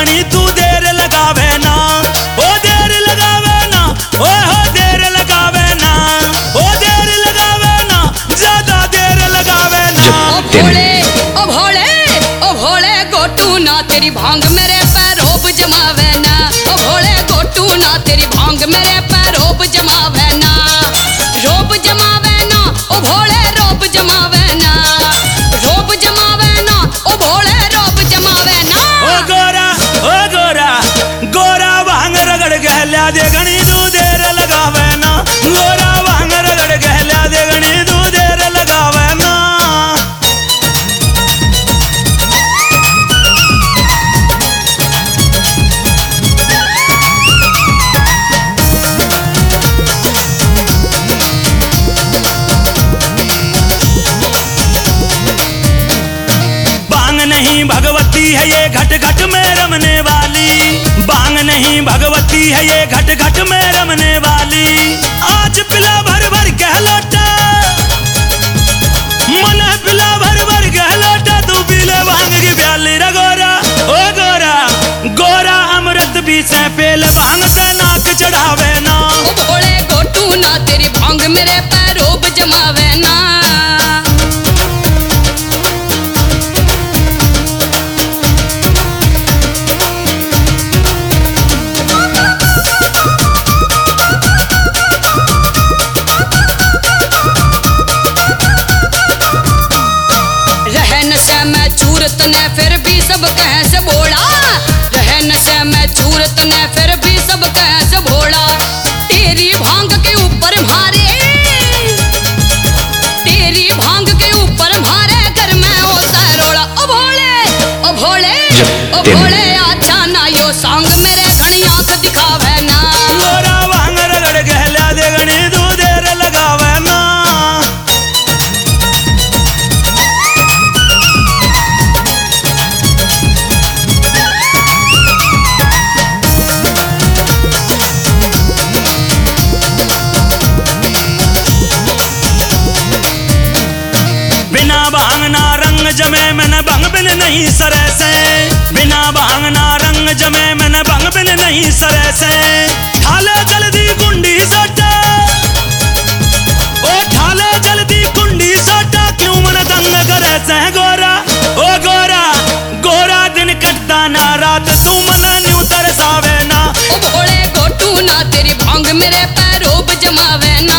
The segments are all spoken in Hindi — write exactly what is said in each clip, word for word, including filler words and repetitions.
गणी तू देर लगावे ना, ओ देर लगावे ना, ओ हो देर लगावे ना, ओ देर लगावे ना, ज्यादा देर लगावे ना। ओ भोले ओ भोले ओ भोले गोटू ना तेरी भांग मेरे पैरों पे जमावे ना, ओ भोले गोटू ना तेरी भांग मेरे पैरों पे जमावे ना, रोप जमावे ना, ओ भोले रोप जमावे ना, रोप जमावे ना, ओ भोले रोप जमावे ना। ओ गोरा ओ गोरा गोरा भांग रगड़ गहल्या दे गणी तू देर लगावे ना, गोरा भांग रगड़ गहल्या दे गणी तू देर लगावे ना। नहीं भगवती है ये घट घट में रमने वाली, बांग नहीं भगवती है ये घट घट में रमने वाली। आज पिला भर भर कह लौटा मन पिला भर भर कह लौटा, तू पीले भांग की प्याली रे गोरा ओ गोरा गोरा अमृत भी से पेल भांग से नाक चढ़ावे ना। ओ भोले गोटू ना तेरी भांग मेरे पैरों पे जमावे ना। चूरत ने फिर भी सब कह से बोला, रहन से मैं चूरत ने फिर भी सब कह से बोला। तेरी भांग के ऊपर मारे, तेरी भांग के ऊपर मारे घर में होता रोड़ा। ओ भोले ओ भोले ओ भोले अच्छा ना यो सांग मेरे घनी आंख दिखावे ना, गोरा भांग रगड़ गहल्या दे गणी तू देर लगावे ना। बिना भांग ना रंग जमे मैंने भंग बिन नहीं सरे से, बिना भांग ना रंग जमे मैंने भंग बिन नहीं सरे से। ठाले जल्दी कुंडी सोटा ओ ठाले जल्दी कुंडी सोटा, क्यों मन तंग करे से गोरा ओ गोरा गोरा दिन कटता ना रात तू मन न्यू तरसावे ना। ओ भोले गोटू ना तेरी भांग मेरे पैरों पे जमावे ना।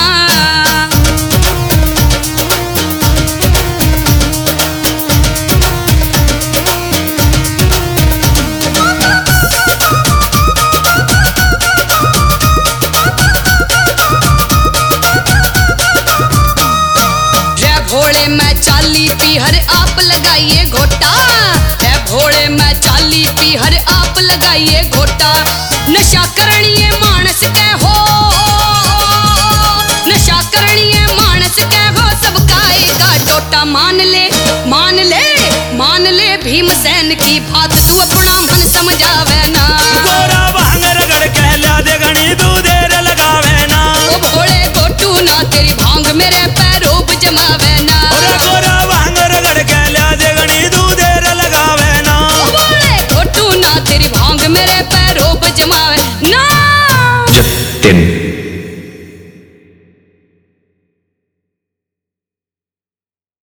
भोले मैं चाली पी हर आप लगाइए घोटा, है भोले मैं चाली पी हर आप लगाइए घोटा। नशा करनिए मानस के हो, नशा करनिए मानस के हो, सबका एक टोटा। मान ले मान ले मान ले भीमसेन की बात तू अपना